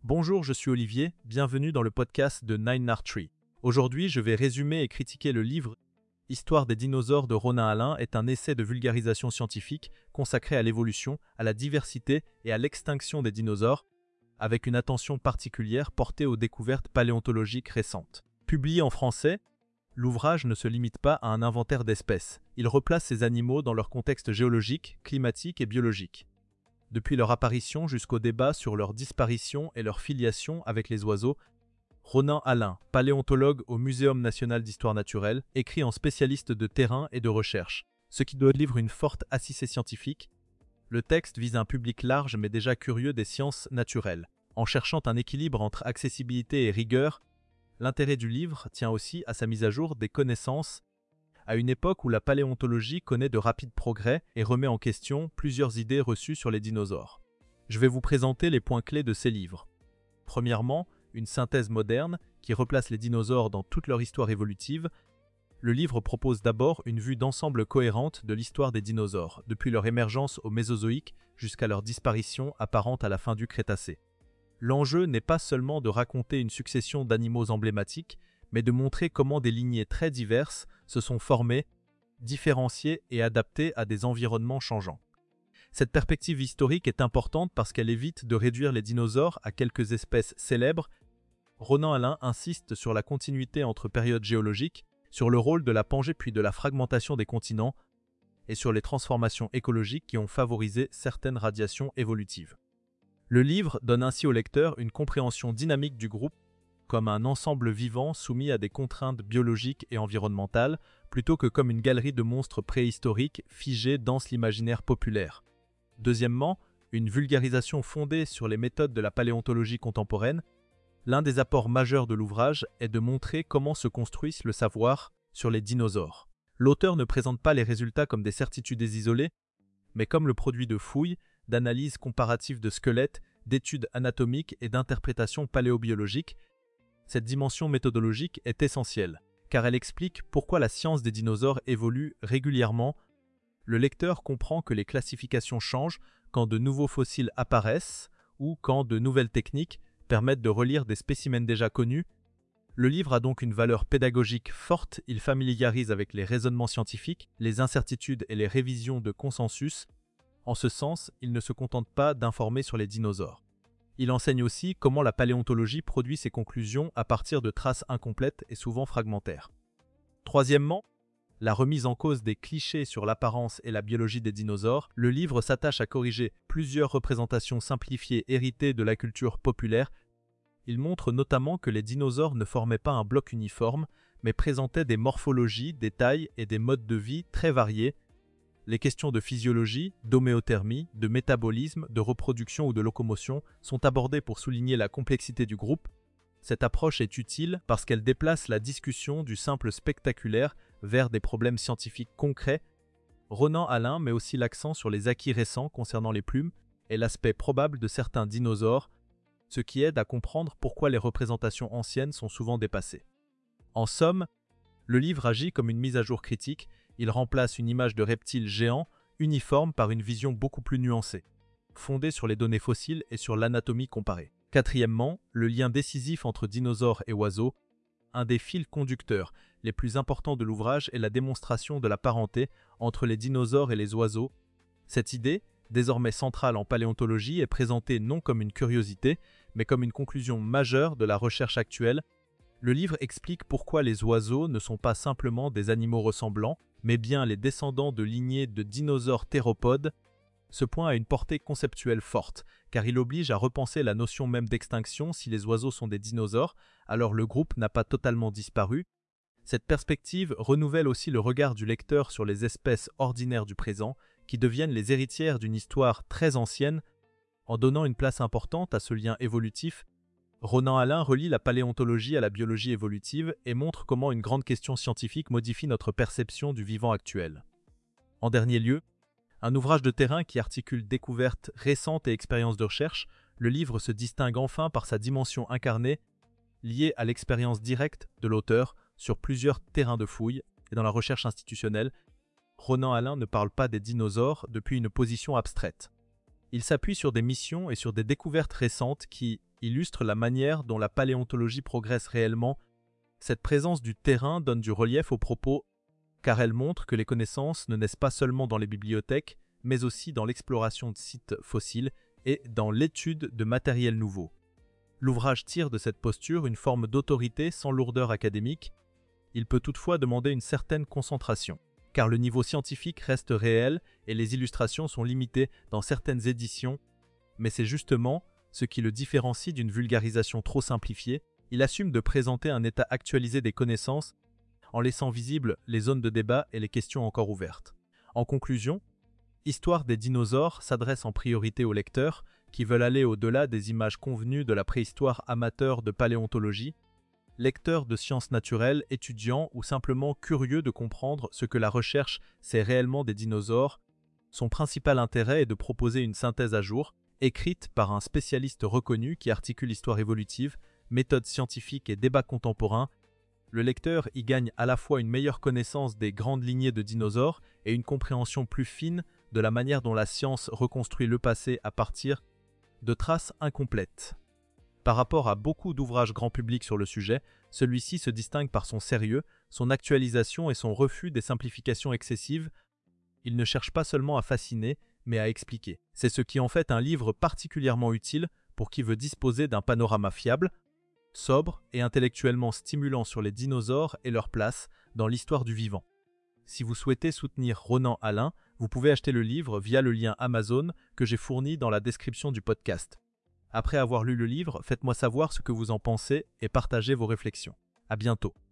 Bonjour, je suis Olivier, bienvenue dans le podcast de Nine Art Tree. Aujourd'hui, je vais résumer et critiquer le livre Histoire des dinosaures de Ronan Alain est un essai de vulgarisation scientifique consacré à l'évolution, à la diversité et à l'extinction des dinosaures, avec une attention particulière portée aux découvertes paléontologiques récentes. Publié en français, l'ouvrage ne se limite pas à un inventaire d'espèces. Il replace ces animaux dans leur contexte géologique, climatique et biologique. Depuis leur apparition jusqu'au débat sur leur disparition et leur filiation avec les oiseaux, Ronan Alain, paléontologue au Muséum national d'histoire naturelle, écrit en spécialiste de terrain et de recherche, ce qui doit livrer une forte assise scientifique. Le texte vise un public large mais déjà curieux des sciences naturelles. En cherchant un équilibre entre accessibilité et rigueur, l'intérêt du livre tient aussi à sa mise à jour des connaissances à une époque où la paléontologie connaît de rapides progrès et remet en question plusieurs idées reçues sur les dinosaures. Je vais vous présenter les points clés de ces livres. Premièrement, une synthèse moderne qui replace les dinosaures dans toute leur histoire évolutive. Le livre propose d'abord une vue d'ensemble cohérente de l'histoire des dinosaures, depuis leur émergence au Mésozoïque jusqu'à leur disparition apparente à la fin du Crétacé. L'enjeu n'est pas seulement de raconter une succession d'animaux emblématiques, mais de montrer comment des lignées très diverses se sont formées, différenciées et adaptées à des environnements changeants. Cette perspective historique est importante parce qu'elle évite de réduire les dinosaures à quelques espèces célèbres. Ronan Alain insiste sur la continuité entre périodes géologiques, sur le rôle de la Pangée puis de la fragmentation des continents, et sur les transformations écologiques qui ont favorisé certaines radiations évolutives. Le livre donne ainsi au lecteur une compréhension dynamique du groupe comme un ensemble vivant soumis à des contraintes biologiques et environnementales, plutôt que comme une galerie de monstres préhistoriques figés dans l'imaginaire populaire. Deuxièmement, une vulgarisation fondée sur les méthodes de la paléontologie contemporaine. L'un des apports majeurs de l'ouvrage est de montrer comment se construit le savoir sur les dinosaures. L'auteur ne présente pas les résultats comme des certitudes isolées, mais comme le produit de fouilles, d'analyses comparatives de squelettes, d'études anatomiques et d'interprétations paléobiologiques. Cette dimension méthodologique est essentielle, car elle explique pourquoi la science des dinosaures évolue régulièrement. Le lecteur comprend que les classifications changent quand de nouveaux fossiles apparaissent ou quand de nouvelles techniques permettent de relire des spécimens déjà connus. Le livre a donc une valeur pédagogique forte, il familiarise avec les raisonnements scientifiques, les incertitudes et les révisions de consensus. En ce sens, il ne se contente pas d'informer sur les dinosaures. Il enseigne aussi comment la paléontologie produit ses conclusions à partir de traces incomplètes et souvent fragmentaires. Troisièmement, la remise en cause des clichés sur l'apparence et la biologie des dinosaures. Le livre s'attache à corriger plusieurs représentations simplifiées héritées de la culture populaire. Il montre notamment que les dinosaures ne formaient pas un bloc uniforme, mais présentaient des morphologies, des tailles et des modes de vie très variés. Les questions de physiologie, d'homéothermie, de métabolisme, de reproduction ou de locomotion sont abordées pour souligner la complexité du groupe. Cette approche est utile parce qu'elle déplace la discussion du simple spectaculaire vers des problèmes scientifiques concrets. Ronan Alain met aussi l'accent sur les acquis récents concernant les plumes et l'aspect probable de certains dinosaures, ce qui aide à comprendre pourquoi les représentations anciennes sont souvent dépassées. En somme, le livre agit comme une mise à jour critique. Il remplace une image de reptile géant uniforme par une vision beaucoup plus nuancée, fondée sur les données fossiles et sur l'anatomie comparée. Quatrièmement, le lien décisif entre dinosaures et oiseaux. Un des fils conducteurs les plus importants de l'ouvrage est la démonstration de la parenté entre les dinosaures et les oiseaux. Cette idée, désormais centrale en paléontologie, est présentée non comme une curiosité, mais comme une conclusion majeure de la recherche actuelle. Le livre explique pourquoi les oiseaux ne sont pas simplement des animaux ressemblants, mais bien les descendants de lignées de dinosaures théropodes. Ce point a une portée conceptuelle forte, car il oblige à repenser la notion même d'extinction. Si les oiseaux sont des dinosaures, alors le groupe n'a pas totalement disparu. Cette perspective renouvelle aussi le regard du lecteur sur les espèces ordinaires du présent, qui deviennent les héritières d'une histoire très ancienne. En donnant une place importante à ce lien évolutif, Ronan Alain relie la paléontologie à la biologie évolutive et montre comment une grande question scientifique modifie notre perception du vivant actuel. En dernier lieu, un ouvrage de terrain qui articule découvertes récentes et expériences de recherche, le livre se distingue enfin par sa dimension incarnée, liée à l'expérience directe de l'auteur sur plusieurs terrains de fouilles et dans la recherche institutionnelle. Ronan Alain ne parle pas des dinosaures depuis une position abstraite. Il s'appuie sur des missions et sur des découvertes récentes qui illustrent la manière dont la paléontologie progresse réellement. Cette présence du terrain donne du relief aux propos car elle montre que les connaissances ne naissent pas seulement dans les bibliothèques, mais aussi dans l'exploration de sites fossiles et dans l'étude de matériels nouveaux. L'ouvrage tire de cette posture une forme d'autorité sans lourdeur académique. Il peut toutefois demander une certaine concentration, car le niveau scientifique reste réel et les illustrations sont limitées dans certaines éditions, mais c'est justement ce qui le différencie d'une vulgarisation trop simplifiée. Il assume de présenter un état actualisé des connaissances en laissant visibles les zones de débat et les questions encore ouvertes. En conclusion, Histoire des dinosaures s'adresse en priorité aux lecteurs qui veulent aller au-delà des images convenues de la préhistoire amateur de paléontologie, lecteurs de sciences naturelles, étudiants ou simplement curieux de comprendre ce que la recherche sait réellement des dinosaures. Son principal intérêt est de proposer une synthèse à jour, écrite par un spécialiste reconnu qui articule histoire évolutive, méthodes scientifiques et débats contemporains. Le lecteur y gagne à la fois une meilleure connaissance des grandes lignées de dinosaures et une compréhension plus fine de la manière dont la science reconstruit le passé à partir de traces incomplètes. Par rapport à beaucoup d'ouvrages grand public sur le sujet, celui-ci se distingue par son sérieux, son actualisation et son refus des simplifications excessives. Il ne cherche pas seulement à fasciner, mais à expliquer. C'est ce qui en fait un livre particulièrement utile pour qui veut disposer d'un panorama fiable, sobre et intellectuellement stimulant sur les dinosaures et leur place dans l'histoire du vivant. Si vous souhaitez soutenir Ronan Alain, vous pouvez acheter le livre via le lien Amazon que j'ai fourni dans la description du podcast. Après avoir lu le livre, faites-moi savoir ce que vous en pensez et partagez vos réflexions. À bientôt.